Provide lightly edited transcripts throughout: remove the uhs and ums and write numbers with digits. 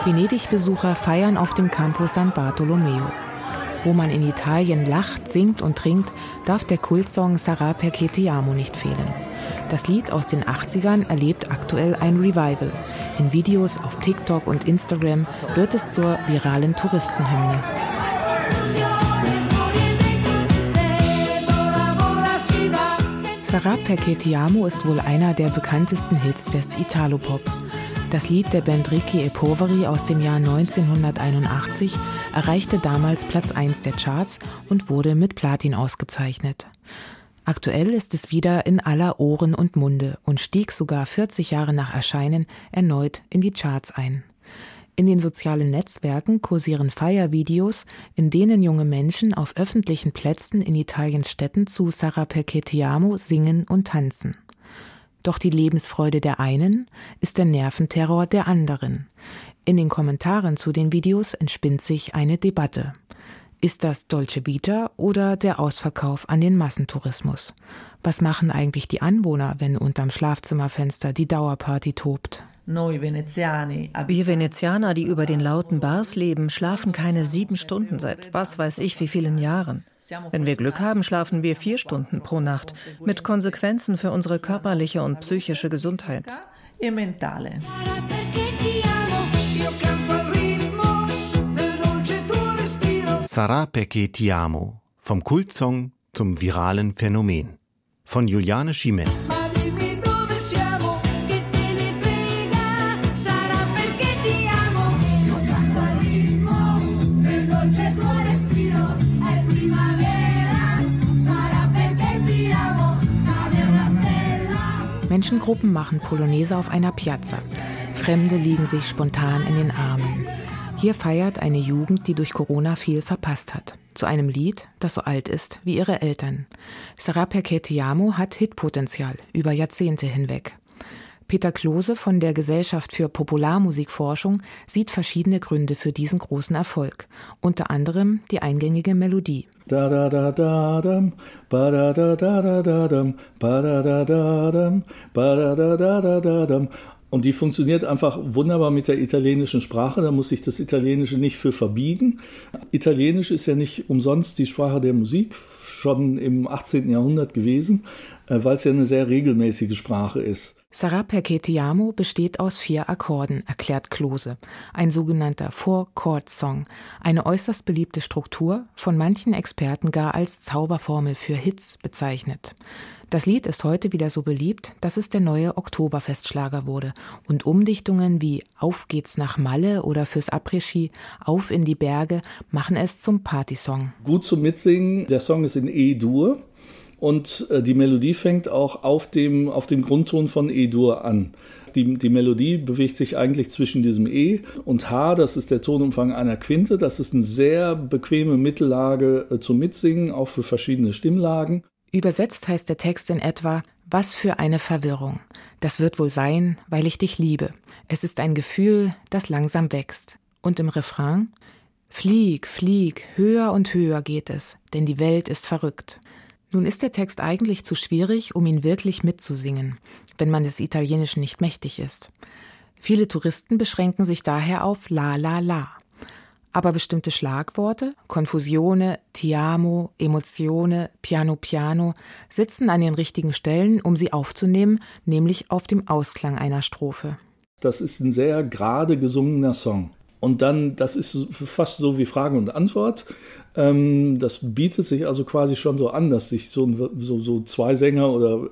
Venedig-Besucher feiern auf dem Campo San Bartolomeo. Wo man in Italien lacht, singt und trinkt, darf der Kultsong Sarà perché ti amo nicht fehlen. Das Lied aus den 80ern erlebt aktuell ein Revival. In Videos auf TikTok und Instagram wird es zur viralen Touristenhymne. Sarà perché ti amo ist wohl einer der bekanntesten Hits des Italopop. Das Lied der Band Ricchi e Poveri aus dem Jahr 1981 erreichte damals Platz 1 der Charts und wurde mit Platin ausgezeichnet. Aktuell ist es wieder in aller Ohren und Munde und stieg sogar 40 Jahre nach Erscheinen erneut in die Charts ein. In den sozialen Netzwerken kursieren Feiervideos, in denen junge Menschen auf öffentlichen Plätzen in Italiens Städten zu Sarà perché ti amo singen und tanzen. Doch die Lebensfreude der einen ist der Nerventerror der anderen. In den Kommentaren zu den Videos entspinnt sich eine Debatte. Ist das Dolce Vita oder der Ausverkauf an den Massentourismus? Was machen eigentlich die Anwohner, wenn unterm Schlafzimmerfenster die Dauerparty tobt? Wir Venezianer, die über den lauten Bars leben, schlafen keine 7 Stunden seit was weiß ich wie vielen Jahren. Wenn wir Glück haben, schlafen wir 4 Stunden pro Nacht, mit Konsequenzen für unsere körperliche und psychische Gesundheit. Sarà perché ti amo, vom Kultsong zum viralen Phänomen. Von Juliane Schimetz. Menschengruppen machen Polonaise auf einer Piazza. Fremde liegen sich spontan in den Armen. Hier feiert eine Jugend, die durch Corona viel verpasst hat. Zu einem Lied, das so alt ist wie ihre Eltern. Sarà perché ti amo hat Hitpotenzial über Jahrzehnte hinweg. Peter Klose von der Gesellschaft für Popularmusikforschung sieht verschiedene Gründe für diesen großen Erfolg. Unter anderem die eingängige Melodie. Da da da da dam, ba da da da da da dam, ba da da da dam, ba da da da da da dam. Und die funktioniert einfach wunderbar mit der italienischen Sprache, da muss sich das Italienische nicht für verbiegen. Italienisch ist ja nicht umsonst die Sprache der Musik, schon im 18. Jahrhundert gewesen, weil es ja eine sehr regelmäßige Sprache ist. Sarà perché ti amo besteht aus 4 Akkorden, erklärt Klose. Ein sogenannter 4-Chord-Song. Eine äußerst beliebte Struktur, von manchen Experten gar als Zauberformel für Hits bezeichnet. Das Lied ist heute wieder so beliebt, dass es der neue Oktoberfestschlager wurde. Und Umdichtungen wie Auf geht's nach Malle oder fürs Après-Ski Auf in die Berge machen es zum Partysong. Gut zum Mitsingen, der Song ist in E-Dur. Und die Melodie fängt auch auf dem Grundton von E-Dur an. Die Melodie bewegt sich eigentlich zwischen diesem E und H, das ist der Tonumfang einer Quinte. Das ist eine sehr bequeme Mittellage zum Mitsingen, auch für verschiedene Stimmlagen. Übersetzt heißt der Text in etwa: Was für eine Verwirrung. Das wird wohl sein, weil ich dich liebe. Es ist ein Gefühl, das langsam wächst. Und im Refrain: Flieg, flieg, höher und höher geht es, denn die Welt ist verrückt. Nun ist der Text eigentlich zu schwierig, um ihn wirklich mitzusingen, wenn man des Italienischen nicht mächtig ist. Viele Touristen beschränken sich daher auf La La La. Aber bestimmte Schlagworte, Confusione, Ti amo, Emozione, Piano Piano, sitzen an den richtigen Stellen, um sie aufzunehmen, nämlich auf dem Ausklang einer Strophe. Das ist ein sehr gerade gesungener Song. Und dann, das ist fast so wie Frage und Antwort. Das bietet sich also quasi schon so an, dass sich so 2 Sänger oder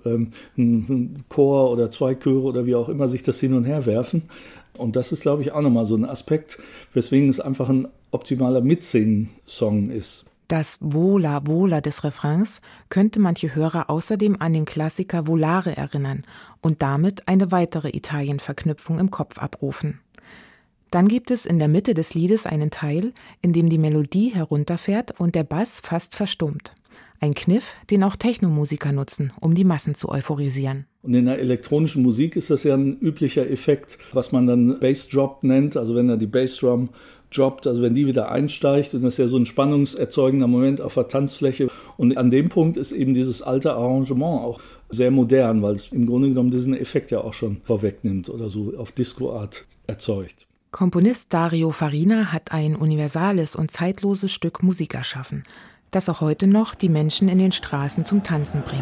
ein Chor oder 2 Chöre oder wie auch immer sich das hin und her werfen. Und das ist, glaube ich, auch nochmal so ein Aspekt, weswegen es einfach ein optimaler Mitsingen-Song ist. Das Vola Vola des Refrains könnte manche Hörer außerdem an den Klassiker Volare erinnern und damit eine weitere Italien-Verknüpfung im Kopf abrufen. Dann gibt es in der Mitte des Liedes einen Teil, in dem die Melodie herunterfährt und der Bass fast verstummt. Ein Kniff, den auch Technomusiker nutzen, um die Massen zu euphorisieren. Und in der elektronischen Musik ist das ja ein üblicher Effekt, was man dann Bassdrop nennt, also wenn er die Bassdrum droppt, also wenn die wieder einsteigt, und das ist ja so ein spannungserzeugender Moment auf der Tanzfläche. Und an dem Punkt ist eben dieses alte Arrangement auch sehr modern, weil es im Grunde genommen diesen Effekt ja auch schon vorwegnimmt oder so auf Disco-Art erzeugt. Komponist Dario Farina hat ein universales und zeitloses Stück Musik erschaffen, das auch heute noch die Menschen in den Straßen zum Tanzen bringt.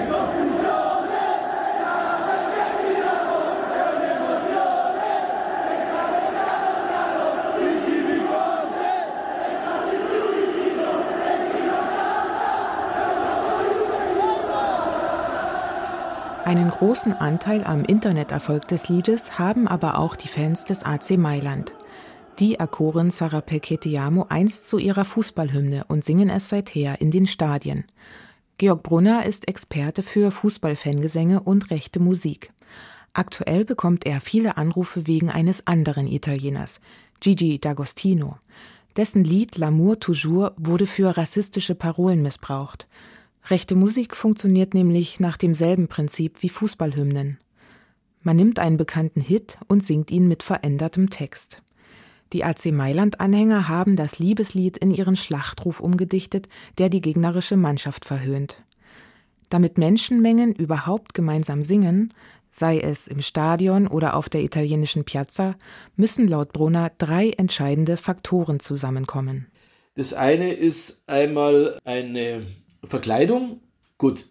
Einen großen Anteil am Interneterfolg des Liedes haben aber auch die Fans des AC Mailand. Die erkoren Sarà perché ti amo einst zu ihrer Fußballhymne und singen es seither in den Stadien. Georg Brunner ist Experte für Fußballfangesänge und rechte Musik. Aktuell bekommt er viele Anrufe wegen eines anderen Italieners, Gigi D'Agostino. Dessen Lied L'amour toujours wurde für rassistische Parolen missbraucht. Rechte Musik funktioniert nämlich nach demselben Prinzip wie Fußballhymnen. Man nimmt einen bekannten Hit und singt ihn mit verändertem Text. Die AC Mailand-Anhänger haben das Liebeslied in ihren Schlachtruf umgedichtet, der die gegnerische Mannschaft verhöhnt. Damit Menschenmengen überhaupt gemeinsam singen, sei es im Stadion oder auf der italienischen Piazza, müssen laut Brunner 3 entscheidende Faktoren zusammenkommen. Das eine ist einmal eine Verkleidung. Gut,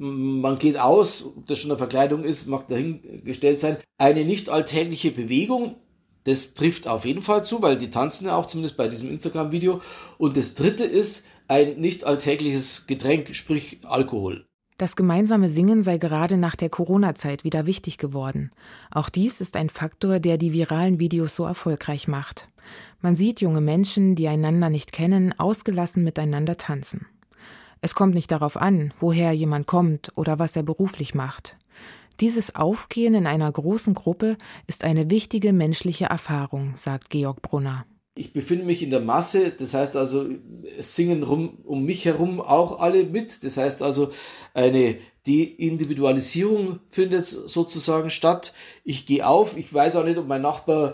man geht aus, ob das schon eine Verkleidung ist, mag dahingestellt sein. Eine nicht alltägliche Bewegung, das trifft auf jeden Fall zu, weil die tanzen ja auch, zumindest bei diesem Instagram-Video. Und das dritte ist ein nicht alltägliches Getränk, sprich Alkohol. Das gemeinsame Singen sei gerade nach der Corona-Zeit wieder wichtig geworden. Auch dies ist ein Faktor, der die viralen Videos so erfolgreich macht. Man sieht junge Menschen, die einander nicht kennen, ausgelassen miteinander tanzen. Es kommt nicht darauf an, woher jemand kommt oder was er beruflich macht. Dieses Aufgehen in einer großen Gruppe ist eine wichtige menschliche Erfahrung, sagt Georg Brunner. Ich befinde mich in der Masse, das heißt also, es singen um mich herum auch alle mit. Das heißt also, eine Deindividualisierung findet sozusagen statt. Ich gehe auf, ich weiß auch nicht, ob mein Nachbar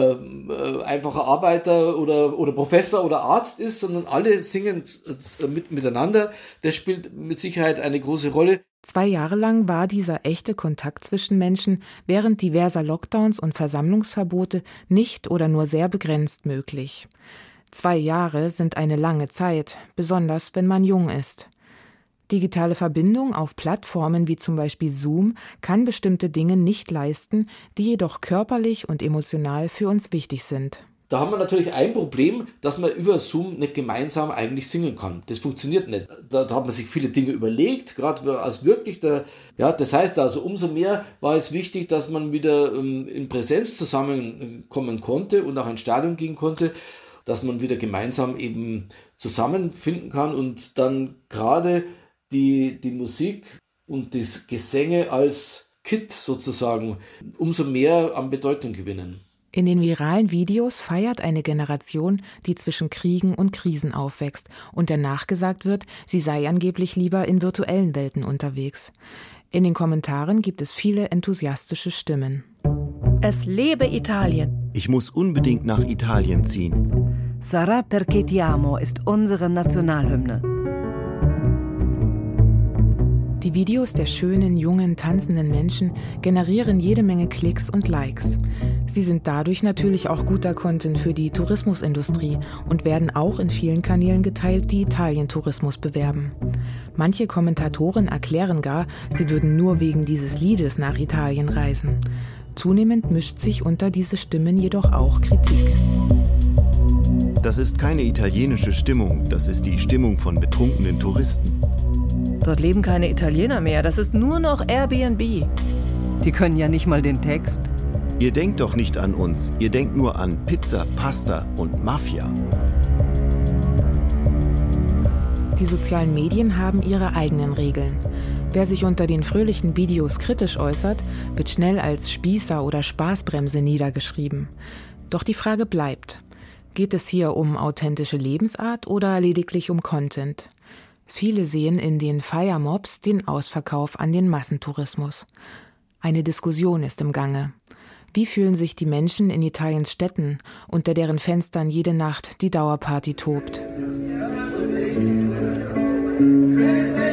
einfacher Arbeiter oder Professor oder Arzt ist, sondern alle singen miteinander. Das spielt mit Sicherheit eine große Rolle. 2 Jahre lang war dieser echte Kontakt zwischen Menschen während diverser Lockdowns und Versammlungsverbote nicht oder nur sehr begrenzt möglich. 2 Jahre sind eine lange Zeit, besonders wenn man jung ist. Digitale Verbindung auf Plattformen wie zum Beispiel Zoom kann bestimmte Dinge nicht leisten, die jedoch körperlich und emotional für uns wichtig sind. Da haben wir natürlich ein Problem, dass man über Zoom nicht gemeinsam eigentlich singen kann. Das funktioniert nicht. Da hat man sich viele Dinge überlegt, gerade als wirklich das heißt also, umso mehr war es wichtig, dass man wieder in Präsenz zusammenkommen konnte und auch ins Stadion gehen konnte, dass man wieder gemeinsam eben zusammenfinden kann und dann gerade die Musik und das Gesänge als Kit sozusagen umso mehr an Bedeutung gewinnen. In den viralen Videos feiert eine Generation, die zwischen Kriegen und Krisen aufwächst und der nachgesagt wird, sie sei angeblich lieber in virtuellen Welten unterwegs. In den Kommentaren gibt es viele enthusiastische Stimmen. Es lebe Italien. Ich muss unbedingt nach Italien ziehen. Sarà perché ti amo ist unsere Nationalhymne. Die Videos der schönen, jungen, tanzenden Menschen generieren jede Menge Klicks und Likes. Sie sind dadurch natürlich auch guter Content für die Tourismusindustrie und werden auch in vielen Kanälen geteilt, die Italien-Tourismus bewerben. Manche Kommentatoren erklären gar, sie würden nur wegen dieses Liedes nach Italien reisen. Zunehmend mischt sich unter diese Stimmen jedoch auch Kritik. Das ist keine italienische Stimmung, das ist die Stimmung von betrunkenen Touristen. Dort leben keine Italiener mehr, das ist nur noch Airbnb. Die können ja nicht mal den Text. Ihr denkt doch nicht an uns, ihr denkt nur an Pizza, Pasta und Mafia. Die sozialen Medien haben ihre eigenen Regeln. Wer sich unter den fröhlichen Videos kritisch äußert, wird schnell als Spießer oder Spaßbremse niedergeschrieben. Doch die Frage bleibt: Geht es hier um authentische Lebensart oder lediglich um Content? Viele sehen in den Feiermobs den Ausverkauf an den Massentourismus. Eine Diskussion ist im Gange. Wie fühlen sich die Menschen in Italiens Städten, unter deren Fenstern jede Nacht die Dauerparty tobt?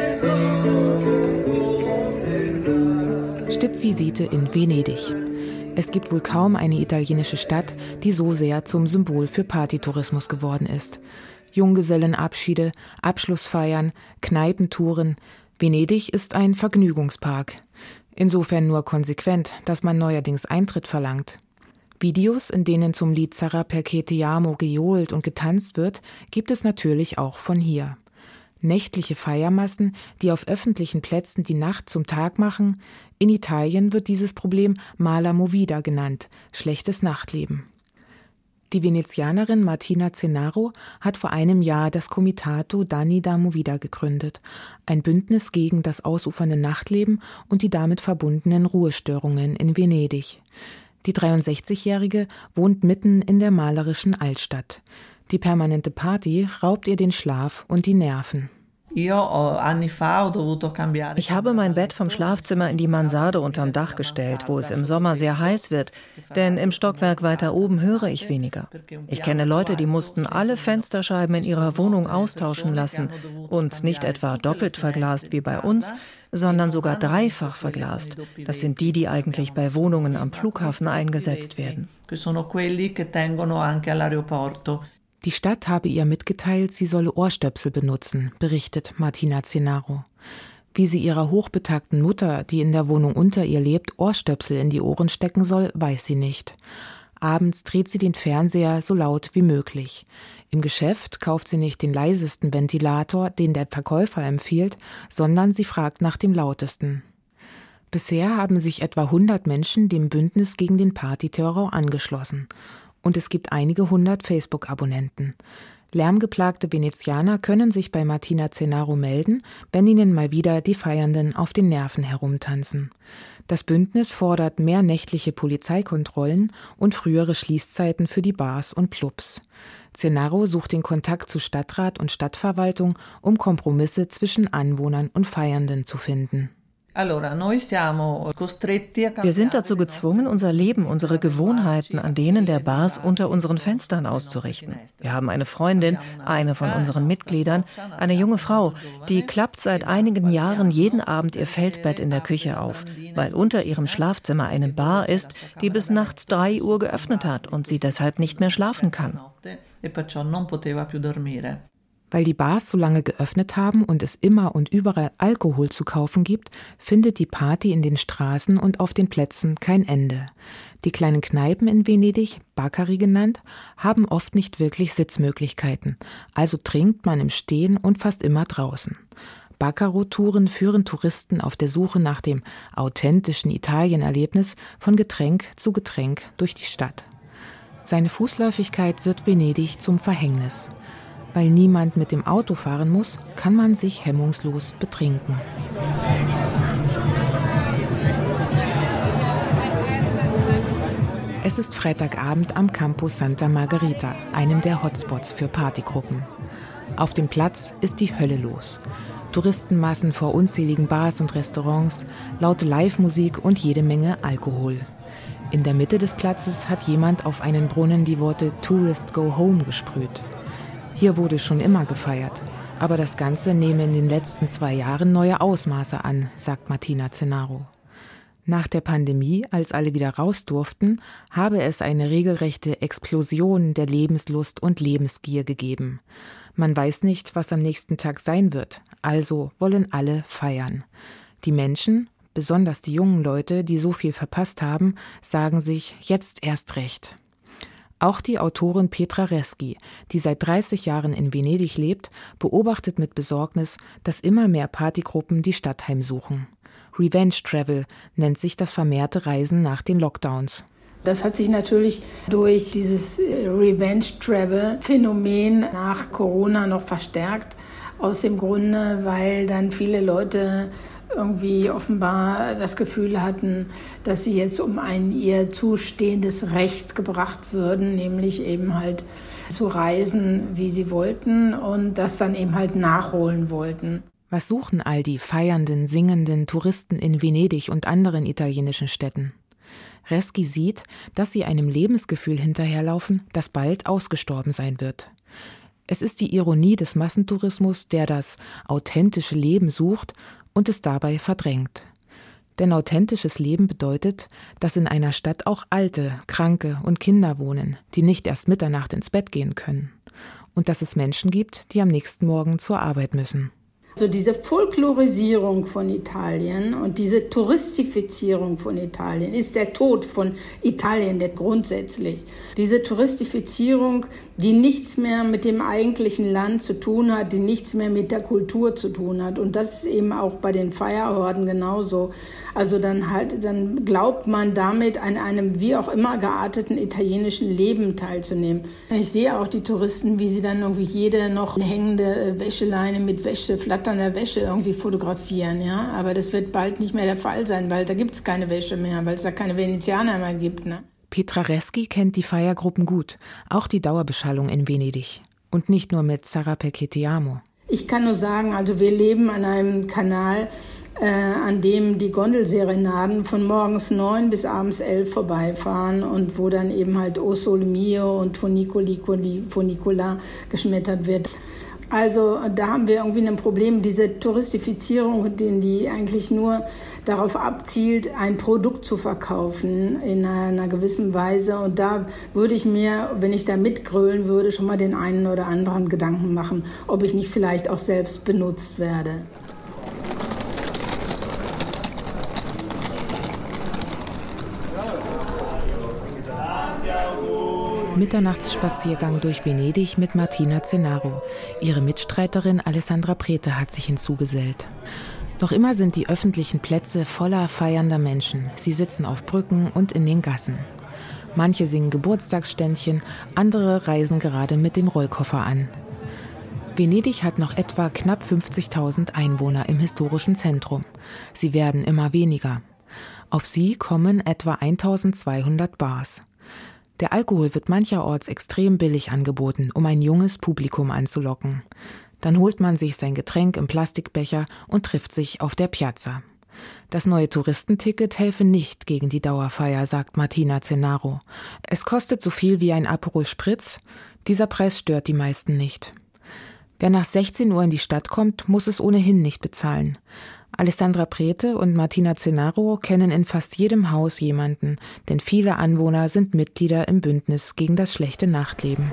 Stippvisite in Venedig. Es gibt wohl kaum eine italienische Stadt, die so sehr zum Symbol für Partytourismus geworden ist. Junggesellenabschiede, Abschlussfeiern, Kneipentouren. Venedig ist ein Vergnügungspark. Insofern nur konsequent, dass man neuerdings Eintritt verlangt. Videos, in denen zum Lied Sarà perché ti amo gejohlt und getanzt wird, gibt es natürlich auch von hier. Nächtliche Feiermassen, die auf öffentlichen Plätzen die Nacht zum Tag machen. In Italien wird dieses Problem Mala movida genannt, schlechtes Nachtleben. Die Venezianerin Martina Cenaro hat vor einem Jahr das Comitato Danni da Movida gegründet, ein Bündnis gegen das ausufernde Nachtleben und die damit verbundenen Ruhestörungen in Venedig. Die 63-Jährige wohnt mitten in der malerischen Altstadt. Die permanente Party raubt ihr den Schlaf und die Nerven. Ich habe mein Bett vom Schlafzimmer in die Mansarde unterm Dach gestellt, wo es im Sommer sehr heiß wird, denn im Stockwerk weiter oben höre ich weniger. Ich kenne Leute, die mussten alle Fensterscheiben in ihrer Wohnung austauschen lassen und nicht etwa doppelt verglast wie bei uns, sondern sogar dreifach verglast. Das sind die eigentlich bei Wohnungen am Flughafen eingesetzt werden. Die Stadt habe ihr mitgeteilt, sie solle Ohrstöpsel benutzen, berichtet Martina Cenaro. Wie sie ihrer hochbetagten Mutter, die in der Wohnung unter ihr lebt, Ohrstöpsel in die Ohren stecken soll, weiß sie nicht. Abends dreht sie den Fernseher so laut wie möglich. Im Geschäft kauft sie nicht den leisesten Ventilator, den der Verkäufer empfiehlt, sondern sie fragt nach dem lautesten. Bisher haben sich etwa 100 Menschen dem Bündnis gegen den Partyterror angeschlossen. Und es gibt einige 100 Facebook-Abonnenten. Lärmgeplagte Venezianer können sich bei Martina Cenaro melden, wenn ihnen mal wieder die Feiernden auf den Nerven herumtanzen. Das Bündnis fordert mehr nächtliche Polizeikontrollen und frühere Schließzeiten für die Bars und Clubs. Cenaro sucht den Kontakt zu Stadtrat und Stadtverwaltung, um Kompromisse zwischen Anwohnern und Feiernden zu finden. Wir sind dazu gezwungen, unser Leben, unsere Gewohnheiten an denen der Bars unter unseren Fenstern auszurichten. Wir haben eine Freundin, eine von unseren Mitgliedern, eine junge Frau, die klappt seit einigen Jahren jeden Abend ihr Feldbett in der Küche auf, weil unter ihrem Schlafzimmer eine Bar ist, die bis nachts 3 Uhr geöffnet hat und sie deshalb nicht mehr schlafen kann. Weil die Bars so lange geöffnet haben und es immer und überall Alkohol zu kaufen gibt, findet die Party in den Straßen und auf den Plätzen kein Ende. Die kleinen Kneipen in Venedig, Baccari genannt, haben oft nicht wirklich Sitzmöglichkeiten, also trinkt man im Stehen und fast immer draußen. Baccaro-Touren führen Touristen auf der Suche nach dem authentischen Italien-Erlebnis von Getränk zu Getränk durch die Stadt. Seine Fußläufigkeit wird Venedig zum Verhängnis. Weil niemand mit dem Auto fahren muss, kann man sich hemmungslos betrinken. Es ist Freitagabend am Campo Santa Margherita, einem der Hotspots für Partygruppen. Auf dem Platz ist die Hölle los. Touristenmassen vor unzähligen Bars und Restaurants, laute Live-Musik und jede Menge Alkohol. In der Mitte des Platzes hat jemand auf einen Brunnen die Worte "Tourist go home" gesprüht. Hier wurde schon immer gefeiert, aber das Ganze nehme in den letzten 2 Jahren neue Ausmaße an, sagt Martina Cenaro. Nach der Pandemie, als alle wieder raus durften, habe es eine regelrechte Explosion der Lebenslust und Lebensgier gegeben. Man weiß nicht, was am nächsten Tag sein wird, also wollen alle feiern. Die Menschen, besonders die jungen Leute, die so viel verpasst haben, sagen sich jetzt erst recht. Auch die Autorin Petra Reschi, die seit 30 Jahren in Venedig lebt, beobachtet mit Besorgnis, dass immer mehr Partygruppen die Stadt heimsuchen. Revenge Travel nennt sich das vermehrte Reisen nach den Lockdowns. Das hat sich natürlich durch dieses Revenge-Travel-Phänomen nach Corona noch verstärkt. Aus dem Grunde, weil dann viele Leute irgendwie offenbar das Gefühl hatten, dass sie jetzt um ein ihr zustehendes Recht gebracht würden, nämlich eben halt zu reisen, wie sie wollten und das dann eben halt nachholen wollten. Was suchen all die feiernden, singenden Touristen in Venedig und anderen italienischen Städten? Reschi sieht, dass sie einem Lebensgefühl hinterherlaufen, das bald ausgestorben sein wird. Es ist die Ironie des Massentourismus, der das authentische Leben sucht und es dabei verdrängt. Denn authentisches Leben bedeutet, dass in einer Stadt auch Alte, Kranke und Kinder wohnen, die nicht erst Mitternacht ins Bett gehen können. Und dass es Menschen gibt, die am nächsten Morgen zur Arbeit müssen. So diese Folklorisierung von Italien und diese Touristifizierung von Italien ist der Tod von Italien grundsätzlich. Diese Touristifizierung, die nichts mehr mit dem eigentlichen Land zu tun hat, die nichts mehr mit der Kultur zu tun hat. Und das ist eben auch bei den Feierorden genauso. Also dann glaubt man damit an einem wie auch immer gearteten italienischen Leben teilzunehmen. Ich sehe auch die Touristen, wie sie dann irgendwie jede noch hängende Wäscheleine mit flatternder Wäsche irgendwie fotografieren. Ja? Aber das wird bald nicht mehr der Fall sein, weil da gibt es keine Wäsche mehr, weil es da keine Venezianer mehr gibt. Ne? Petra Reschi kennt die Feiergruppen gut, auch die Dauerbeschallung in Venedig. Und nicht nur mit Sarà perché ti amo. Ich kann nur sagen, also wir leben an einem Kanal, an dem die Gondelserenaden von morgens 9 bis abends 11 vorbeifahren und wo dann eben halt O Sole Mio und Funicola geschmettert wird. Also da haben wir irgendwie ein Problem, diese Touristifizierung, die eigentlich nur darauf abzielt, ein Produkt zu verkaufen in einer gewissen Weise. Und da würde ich mir, wenn ich da mitgrölen würde, schon mal den einen oder anderen Gedanken machen, ob ich nicht vielleicht auch selbst benutzt werde. Mitternachtsspaziergang durch Venedig mit Martina Zenaro. Ihre Mitstreiterin Alessandra Prete hat sich hinzugesellt. Noch immer sind die öffentlichen Plätze voller feiernder Menschen. Sie sitzen auf Brücken und in den Gassen. Manche singen Geburtstagsständchen, andere reisen gerade mit dem Rollkoffer an. Venedig hat noch etwa knapp 50.000 Einwohner im historischen Zentrum. Sie werden immer weniger. Auf sie kommen etwa 1.200 Bars. Der Alkohol wird mancherorts extrem billig angeboten, um ein junges Publikum anzulocken. Dann holt man sich sein Getränk im Plastikbecher und trifft sich auf der Piazza. Das neue Touristenticket helfe nicht gegen die Dauerfeier, sagt Martina Zenaro. Es kostet so viel wie ein Aperol Spritz. Dieser Preis stört die meisten nicht. Wer nach 16 Uhr in die Stadt kommt, muss es ohnehin nicht bezahlen. Alessandra Prete und Martina Zenaro kennen in fast jedem Haus jemanden, denn viele Anwohner sind Mitglieder im Bündnis gegen das schlechte Nachtleben.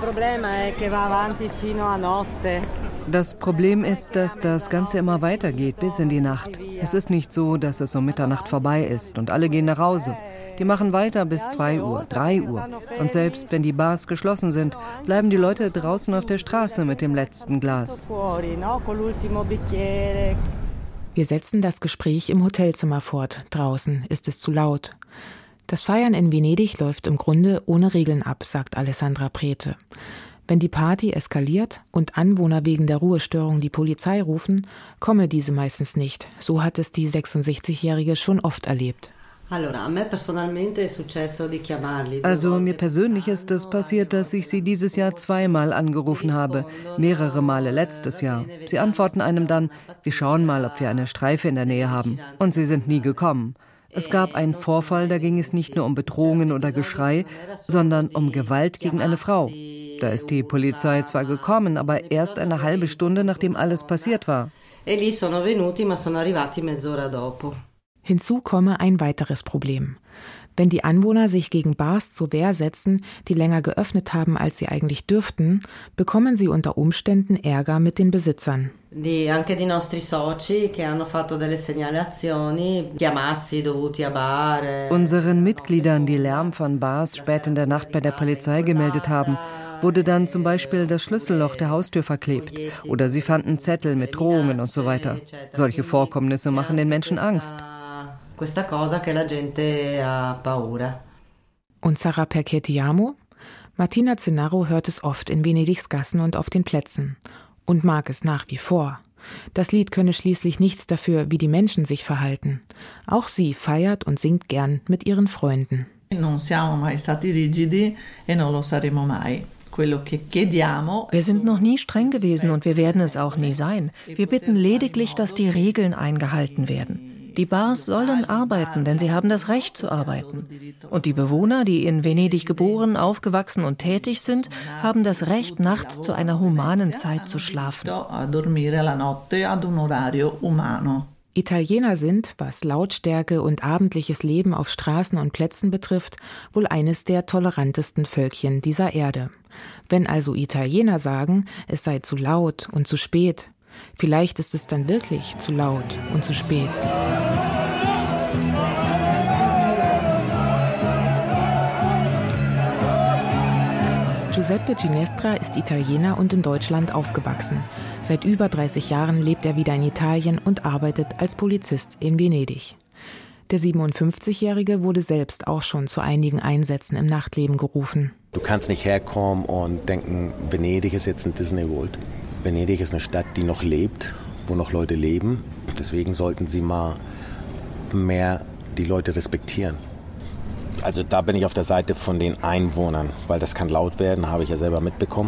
Das Problem ist, dass das Ganze immer weitergeht bis in die Nacht. Es ist nicht so, dass es um Mitternacht vorbei ist und alle gehen nach Hause. Die machen weiter bis 2 Uhr, 3 Uhr. Und selbst wenn die Bars geschlossen sind, bleiben die Leute draußen auf der Straße mit dem letzten Glas. Wir setzen das Gespräch im Hotelzimmer fort. Draußen ist es zu laut. Das Feiern in Venedig läuft im Grunde ohne Regeln ab, sagt Alessandra Prete. Wenn die Party eskaliert und Anwohner wegen der Ruhestörung die Polizei rufen, komme diese meistens nicht. So hat es die 66-Jährige schon oft erlebt. Also mir persönlich ist es passiert, dass ich sie dieses Jahr 2-mal angerufen habe, mehrere Male letztes Jahr. Sie antworten einem dann, wir schauen mal, ob wir eine Streife in der Nähe haben. Und sie sind nie gekommen. Es gab einen Vorfall, da ging es nicht nur um Bedrohungen oder Geschrei, sondern um Gewalt gegen eine Frau. Da ist die Polizei zwar gekommen, aber erst eine halbe Stunde, nachdem alles passiert war. Hinzu komme ein weiteres Problem. Wenn die Anwohner sich gegen Bars zur Wehr setzen, die länger geöffnet haben, als sie eigentlich dürften, bekommen sie unter Umständen Ärger mit den Besitzern. Unseren Mitgliedern, die Lärm von Bars spät in der Nacht bei der Polizei gemeldet haben, wurde dann zum Beispiel das Schlüsselloch der Haustür verklebt oder sie fanden Zettel mit Drohungen und so weiter. Solche Vorkommnisse machen den Menschen Angst. Und Sarà perché ti amo? Martina Zenaro hört es oft in Venedigs Gassen und auf den Plätzen und mag es nach wie vor. Das Lied könne schließlich nichts dafür, wie die Menschen sich verhalten. Auch sie feiert und singt gern mit ihren Freunden. Non siamo mai stati rigidi e non lo saremo mai. Wir sind noch nie streng gewesen und wir werden es auch nie sein. Wir bitten lediglich, dass die Regeln eingehalten werden. Die Bars sollen arbeiten, denn sie haben das Recht zu arbeiten. Und die Bewohner, die in Venedig geboren, aufgewachsen und tätig sind, haben das Recht, nachts zu einer humanen Zeit zu schlafen. Italiener sind, was Lautstärke und abendliches Leben auf Straßen und Plätzen betrifft, wohl eines der tolerantesten Völkchen dieser Erde. Wenn also Italiener sagen, es sei zu laut und zu spät, vielleicht ist es dann wirklich zu laut und zu spät. Giuseppe Ginestra ist Italiener und in Deutschland aufgewachsen. Seit über 30 Jahren lebt er wieder in Italien und arbeitet als Polizist in Venedig. Der 57-Jährige wurde selbst auch schon zu einigen Einsätzen im Nachtleben gerufen. Du kannst nicht herkommen und denken, Venedig ist jetzt ein Disney World. Venedig ist eine Stadt, die noch lebt, wo noch Leute leben. Deswegen sollten sie mal mehr die Leute respektieren. Also da bin ich auf der Seite von den Einwohnern, weil das kann laut werden, habe ich ja selber mitbekommen.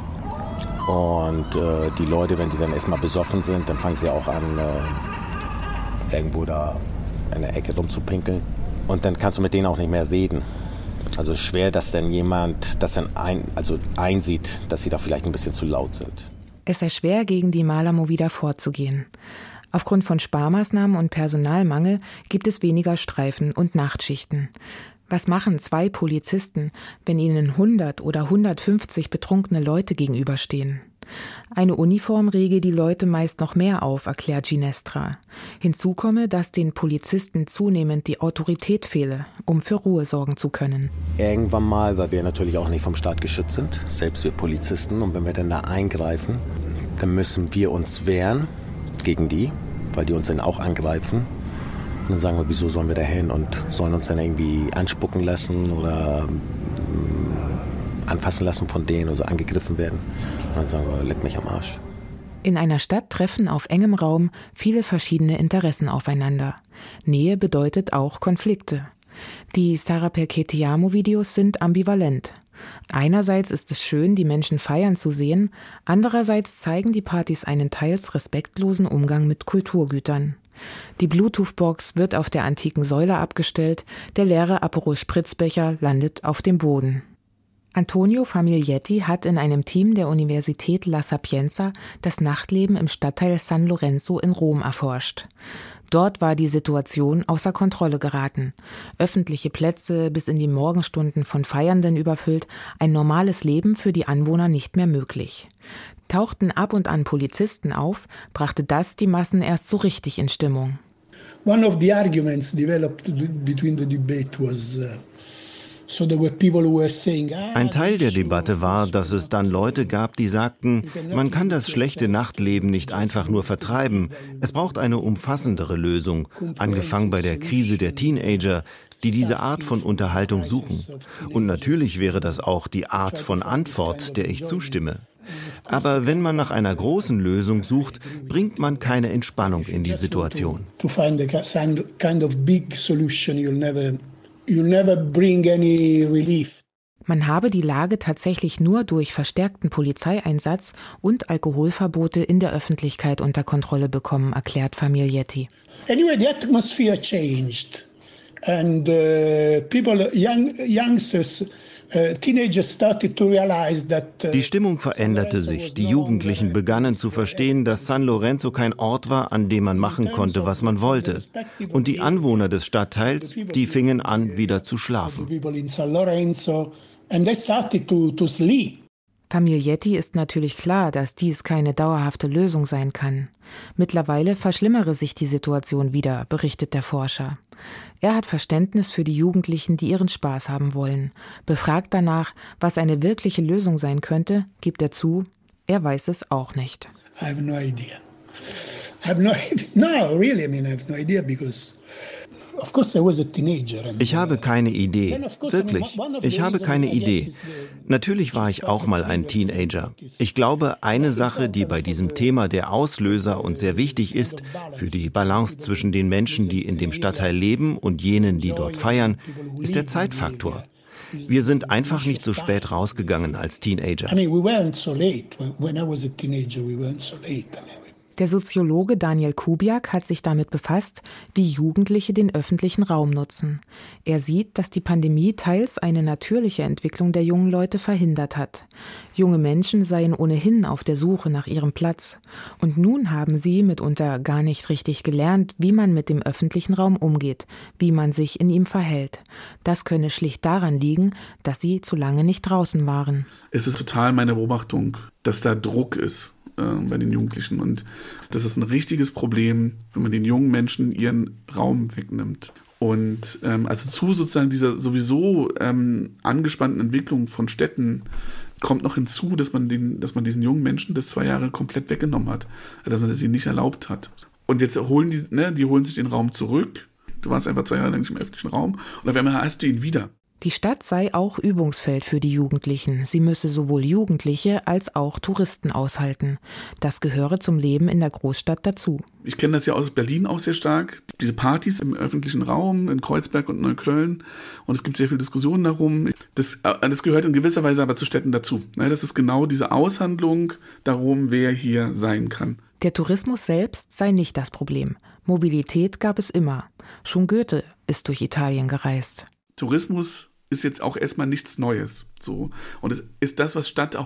Und die Leute, wenn sie dann erstmal besoffen sind, dann fangen sie auch an, irgendwo da in der Ecke rumzupinkeln. Und dann kannst du mit denen auch nicht mehr reden. Also schwer, dass dann jemand das dann einsieht, dass sie da vielleicht ein bisschen zu laut sind. Es sei schwer, gegen die Mala Movida vorzugehen. Aufgrund von Sparmaßnahmen und Personalmangel gibt es weniger Streifen und Nachtschichten. Was machen 2 Polizisten, wenn ihnen 100 oder 150 betrunkene Leute gegenüberstehen? Eine Uniform rege die Leute meist noch mehr auf, erklärt Ginestra. Hinzu komme, dass den Polizisten zunehmend die Autorität fehle, um für Ruhe sorgen zu können. Irgendwann mal, weil wir natürlich auch nicht vom Staat geschützt sind, selbst wir Polizisten, und wenn wir dann da eingreifen, dann müssen wir uns wehren gegen die, weil die uns dann auch angreifen. Und dann sagen wir, wieso sollen wir da hin und sollen uns dann irgendwie anspucken lassen oder anfassen lassen von denen oder so angegriffen werden. Und dann sagen wir, leck mich am Arsch. In einer Stadt treffen auf engem Raum viele verschiedene Interessen aufeinander. Nähe bedeutet auch Konflikte. Die Sarà perché ti amo Videos sind ambivalent. Einerseits ist es schön, die Menschen feiern zu sehen, andererseits zeigen die Partys einen teils respektlosen Umgang mit Kulturgütern. Die Bluetooth-Box wird auf der antiken Säule abgestellt, der leere Aperol-Spritzbecher landet auf dem Boden. Antonio Famiglietti hat in einem Team der Universität La Sapienza das Nachtleben im Stadtteil San Lorenzo in Rom erforscht. Dort war die Situation außer Kontrolle geraten. Öffentliche Plätze bis in die Morgenstunden von Feiernden überfüllt, ein normales Leben für die Anwohner nicht mehr möglich. Tauchten ab und an Polizisten auf, brachte das die Massen erst so richtig in Stimmung. One of the arguments developed between the debate was ein Teil der Debatte war, dass es dann Leute gab, die sagten, man kann das schlechte Nachtleben nicht einfach nur vertreiben. Es braucht eine umfassendere Lösung, angefangen bei der Krise der Teenager, die diese Art von Unterhaltung suchen. Und natürlich wäre das auch die Art von Antwort, der ich zustimme. Aber wenn man nach einer großen Lösung sucht, bringt man keine Entspannung in die Situation. You'll never bring any relief. Man habe die Lage tatsächlich nur durch verstärkten Polizeieinsatz und Alkoholverbote in der Öffentlichkeit unter Kontrolle bekommen, erklärt Famiglietti. Anyway, the atmosphere changed and youngsters, teenagers started to realize that die Stimmung veränderte sich. Die Jugendlichen begannen zu verstehen, dass San Lorenzo kein Ort war, an dem man machen konnte, was man wollte. Und die Anwohner des Stadtteils, die fingen an, wieder zu schlafen. Famiglietti ist natürlich klar, dass dies keine dauerhafte Lösung sein kann. Mittlerweile verschlimmere sich die Situation wieder, berichtet der Forscher. Er hat Verständnis für die Jugendlichen, die ihren Spaß haben wollen. Befragt danach, was eine wirkliche Lösung sein könnte, gibt er zu, er weiß es auch nicht. I have no idea. No, really, I have no idea because of course I was a teenager. Ich habe keine Idee. Wirklich. Ich habe keine Idee. Natürlich war ich auch mal ein Teenager. Ich glaube, eine Sache, die bei diesem Thema der Auslöser und sehr wichtig ist, für die Balance zwischen den Menschen, die in dem Stadtteil leben und jenen, die dort feiern, ist der Zeitfaktor. Wir sind einfach nicht so spät rausgegangen als Teenager. Der Soziologe Daniel Kubiak hat sich damit befasst, wie Jugendliche den öffentlichen Raum nutzen. Er sieht, dass die Pandemie teils eine natürliche Entwicklung der jungen Leute verhindert hat. Junge Menschen seien ohnehin auf der Suche nach ihrem Platz. Und nun haben sie mitunter gar nicht richtig gelernt, wie man mit dem öffentlichen Raum umgeht, wie man sich in ihm verhält. Das könne schlicht daran liegen, dass sie zu lange nicht draußen waren. Es ist total meine Beobachtung, dass da Druck ist bei den Jugendlichen. Und das ist ein richtiges Problem, wenn man den jungen Menschen ihren Raum wegnimmt. Und also zu sozusagen dieser sowieso angespannten Entwicklung von Städten kommt noch hinzu, dass man diesen jungen Menschen das 2 Jahre komplett weggenommen hat, dass man das ihnen nicht erlaubt hat. Und jetzt holen die holen sich den Raum zurück. Du warst einfach 2 Jahre lang nicht im öffentlichen Raum und auf einmal hast du ihn wieder. Die Stadt sei auch Übungsfeld für die Jugendlichen. Sie müsse sowohl Jugendliche als auch Touristen aushalten. Das gehöre zum Leben in der Großstadt dazu. Ich kenne das ja aus Berlin auch sehr stark. Diese Partys im öffentlichen Raum in Kreuzberg und Neukölln. Und es gibt sehr viel Diskussionen darum. Das gehört in gewisser Weise aber zu Städten dazu. Das ist genau diese Aushandlung darum, wer hier sein kann. Der Tourismus selbst sei nicht das Problem. Mobilität gab es immer. Schon Goethe ist durch Italien gereist. Tourismus ist jetzt auch erstmal nichts Neues. So. Und es ist das, was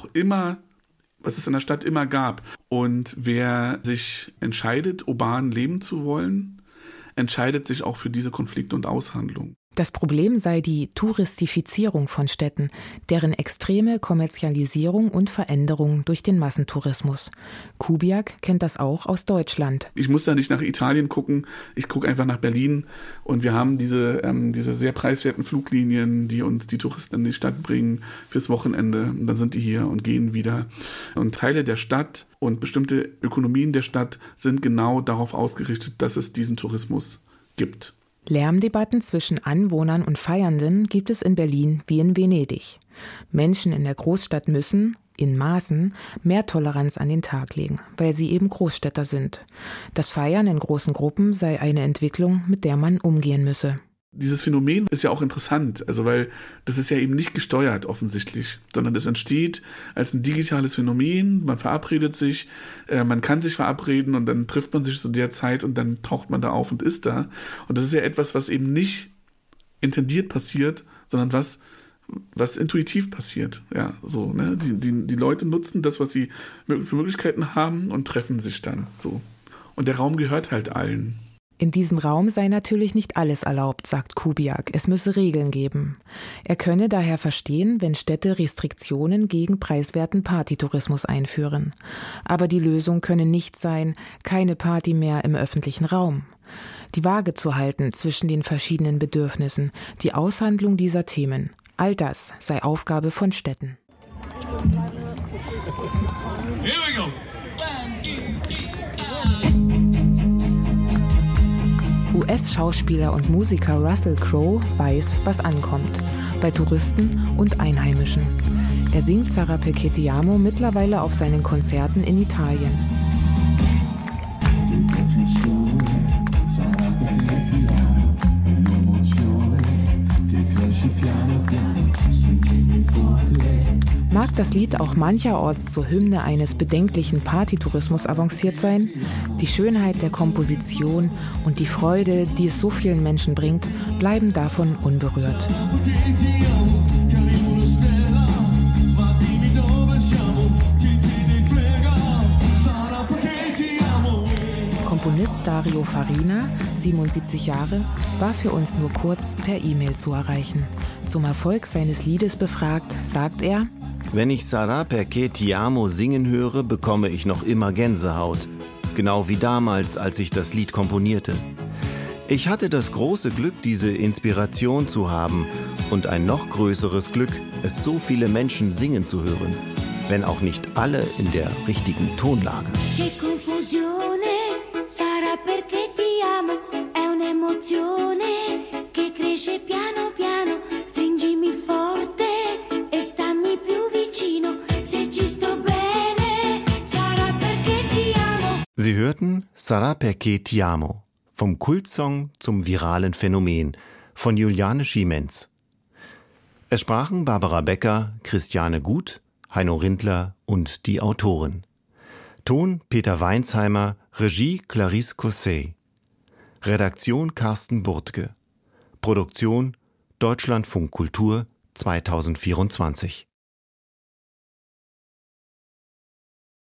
es in der Stadt immer gab. Und wer sich entscheidet, urban leben zu wollen, entscheidet sich auch für diese Konflikte und Aushandlungen. Das Problem sei die Touristifizierung von Städten, deren extreme Kommerzialisierung und Veränderung durch den Massentourismus. Kubiak kennt das auch aus Deutschland. Ich muss da nicht nach Italien gucken, ich gucke einfach nach Berlin und wir haben diese sehr preiswerten Fluglinien, die uns die Touristen in die Stadt bringen fürs Wochenende. Und dann sind die hier und gehen wieder. Und Teile der Stadt und bestimmte Ökonomien der Stadt sind genau darauf ausgerichtet, dass es diesen Tourismus gibt. Lärmdebatten zwischen Anwohnern und Feiernden gibt es in Berlin wie in Venedig. Menschen in der Großstadt müssen, in Maßen, mehr Toleranz an den Tag legen, weil sie eben Großstädter sind. Das Feiern in großen Gruppen sei eine Entwicklung, mit der man umgehen müsse. Dieses Phänomen ist ja auch interessant, also weil das ist ja eben nicht gesteuert offensichtlich, sondern es entsteht als ein digitales Phänomen, man verabredet sich, man kann sich verabreden und dann trifft man sich zu der Zeit und dann taucht man da auf und ist da. Und das ist ja etwas, was eben nicht intendiert passiert, sondern was intuitiv passiert. Ja, so, ne? Die Leute nutzen das, was sie für Möglichkeiten haben und treffen sich dann so. Und der Raum gehört halt allen. In diesem Raum sei natürlich nicht alles erlaubt, sagt Kubiak. Es müsse Regeln geben. Er könne daher verstehen, wenn Städte Restriktionen gegen preiswerten Partytourismus einführen. Aber die Lösung könne nicht sein, keine Party mehr im öffentlichen Raum. Die Waage zu halten zwischen den verschiedenen Bedürfnissen, die Aushandlung dieser Themen, all das sei Aufgabe von Städten. Here we go. US-Schauspieler und Musiker Russell Crowe weiß, was ankommt, bei Touristen und Einheimischen. Er singt Sarà perché ti amo mittlerweile auf seinen Konzerten in Italien. Mag das Lied auch mancherorts zur Hymne eines bedenklichen Partytourismus avanciert sein, die Schönheit der Komposition und die Freude, die es so vielen Menschen bringt, bleiben davon unberührt. Komponist Dario Farina, 77 Jahre, war für uns nur kurz per E-Mail zu erreichen. Zum Erfolg seines Liedes befragt, sagt er: Wenn ich Sarà perché ti amo singen höre, bekomme ich noch immer Gänsehaut. Genau wie damals, als ich das Lied komponierte. Ich hatte das große Glück, diese Inspiration zu haben und ein noch größeres Glück, es so viele Menschen singen zu hören. Wenn auch nicht alle in der richtigen Tonlage. Che confusione, sarà perché ti amo, è un'emozione che cresce piano piano, stringimi forte e stammi più vicino, se ci sto bene, sarà perché ti amo. Sie hörten Sarà perché ti amo, vom Kultsong zum viralen Phänomen von Juliane Schimenz. Es sprachen Barbara Becker, Christiane Gut, Heino Rindler und die Autorin. Ton Peter Weinsheimer, Regie Clarisse Cosset. Redaktion Carsten Burtke. Produktion Deutschlandfunk Kultur 2024.